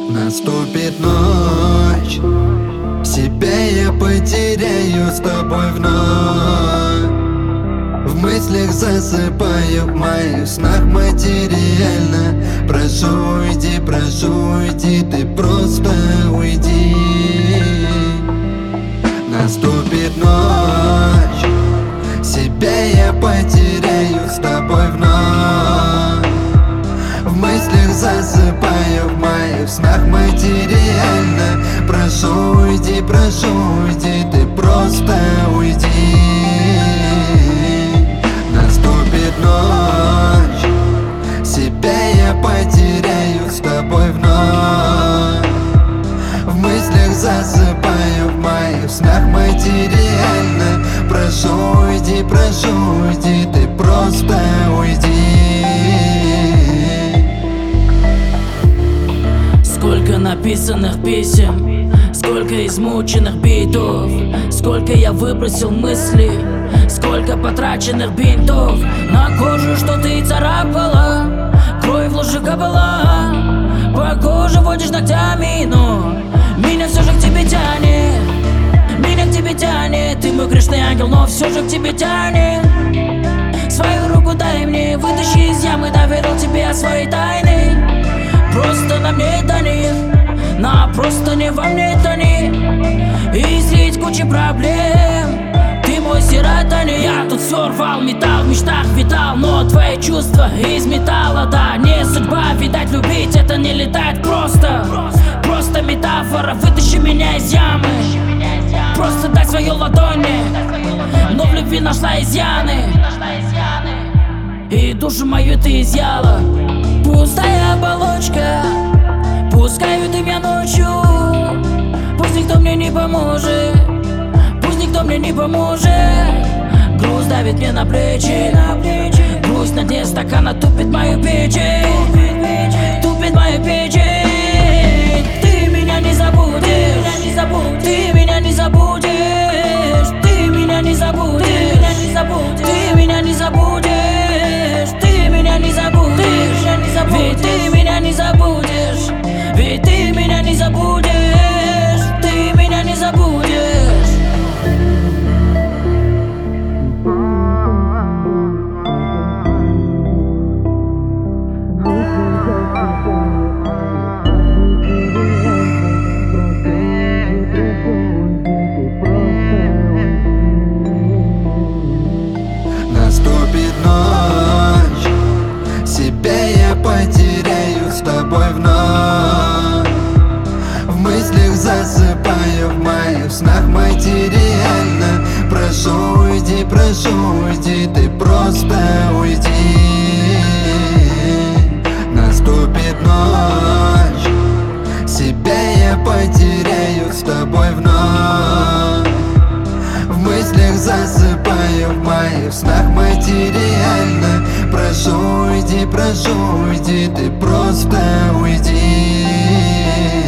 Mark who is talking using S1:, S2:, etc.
S1: Наступит ночь, себя я потеряю с тобой вновь. В мыслях засыпаю, в моих снах материально. Прошу уйди, ты просто уйди. Наступит ночь, себя я потеряю с тобой вновь. В мыслях засыпаю, в моих снах материально. Прошу уйди, ты просто уйди. Наступит ночь, себя я потеряю с тобой вновь. В мыслях засыпаю, в моих снах материально. Прошу уйди, ты просто уйди.
S2: Сколько написанных писем, сколько измученных битов, сколько я выбросил мыслей, сколько потраченных бинтов. На кожу, что ты царапала, кровь в луже капала. По коже водишь ногтями, но меня все же к тебе тянет. Меня к тебе тянет. Ты мой грешный ангел, но все же к тебе тянет. Свою руку дай мне, вытащи из ямы, доверил тебе свои тайны. Просто на мне тонет, просто не во мне тонет. И злить куча проблем, ты мой серотонин. Я тут все рвал, металл, в мечтах витал, но твои чувства из металла, да, не судьба. Видать, любить это не летать просто. Просто метафора, вытащи меня из ямы. Просто дай свою ладонь мне, но в любви нашла изъяны. И душу мою ты изъяла. Пустая оболочка, пускают меня ночью. Пусть никто мне не поможет, пусть никто мне не поможет. Груз давит мне на плечи, грусть на дне стакана тупит мою печень, тупит мою печень. Ты меня не забудешь, ты меня не забудешь, ты меня не забудешь, ты меня не забудешь, ты меня не забудешь. Ведь ты меня не забудешь, ведь ты меня не забудешь, ты меня не забудешь.
S1: Наступит ночь, себя я потеряю с тобой вновь. В мыслях засыпаю, в моих снах материально. Прошу уйди, ты просто уйди. Наступит ночь, себя я потеряю с тобой вновь. В мыслях засыпаю, в моих снах материально. Прошу уйди, ты просто уйди.